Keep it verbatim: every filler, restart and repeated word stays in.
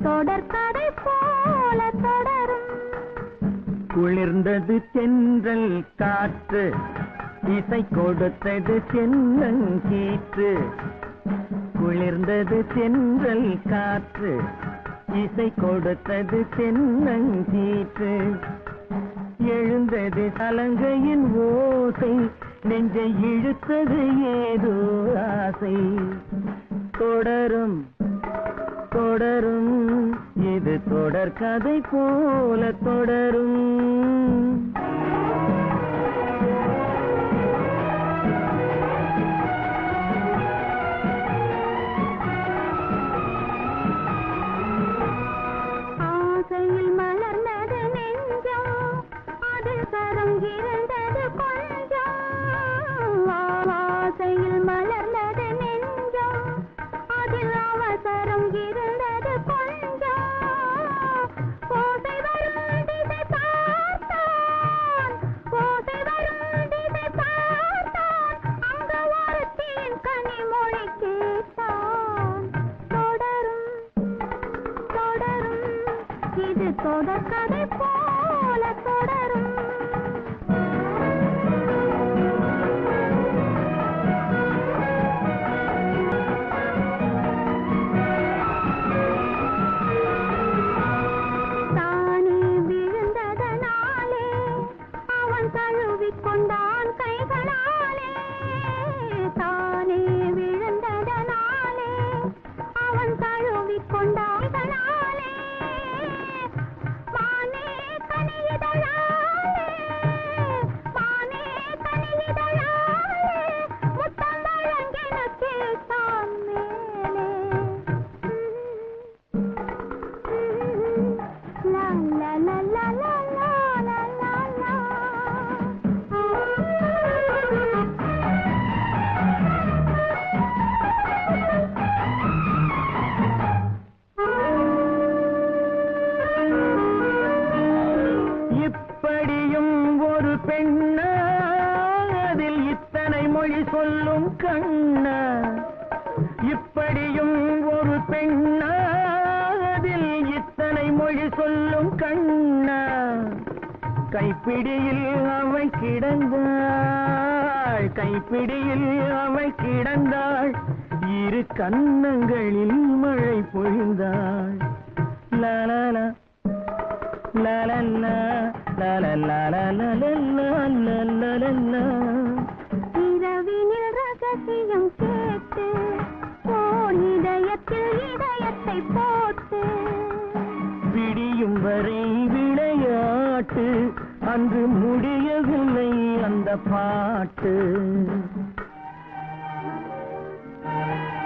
தொடர்கதை போல தொடரும். குளிர்ந்தது தென்றல் காற்று, இசை கொடுத்தது தென்னங்கீற்று. குளிர்ந்தது தென்றல் காற்று, இசை கொடுத்தது தென்னங்கீற்று. எழுந்தது சலங்கையின் ஓசை, நெஞ்சை இழுத்தது ஏதோ ஆசை. தொடரும் தொடரும், இது தொடர்கதை போல தொடரும். ஆசையில் மலர்ந்தது நெஞ்சம், அதில் சரம் இருந்தது கொஞ்சம். ஆசையில் மலர்ந்தது நெஞ்சம், அதில் அவசரம் இருந்தது கொஞ்சம். ஓசை வரும் திசை பார்த்தான், ஓசை வரும் திசை பார்த்தான், அங்கு ஒருத்தியின் கனிமொழி கேட்டான். தொடரும் தொடரும், இது தொடர்கதை போல தொடரும். தானே விழுந்ததனாலே அவன் தழுவிக் கொண்டான் கைகளாலே. தானே விழுந்ததனாலே அவன் தழுவிக் கொண்டான் கைகளாலே. மானே கனியிதழாலே, மானே கனியிதழாலே, முத்தம் வழங்கின கேட்டான் மேலே. லா லா லா லா லா லா லா லா. இப்படியும் ஒரு பெண்ணா, அதில் இத்தனை மொழி சொல்லும் கண்ணா. இப்படியும் ஒரு பெண்ணா, அதில் இத்தனை மொழி சொல்லும் கண்ணா. கைப்பிடியில் அவள் கிடந்தாள், கைப்பிடியில் அவள் கிடந்தாள், இரு கன்னங்களில் மழை பொழிந்தாள். லாலா லாலா இரவினில் ரகசியம் கேட்டு போன் இதயத்தில் இதயத்தை போட்டு. விடியும் வரை விளையாட்டு, அன்று முடியவில்லை அந்த பாட்டு.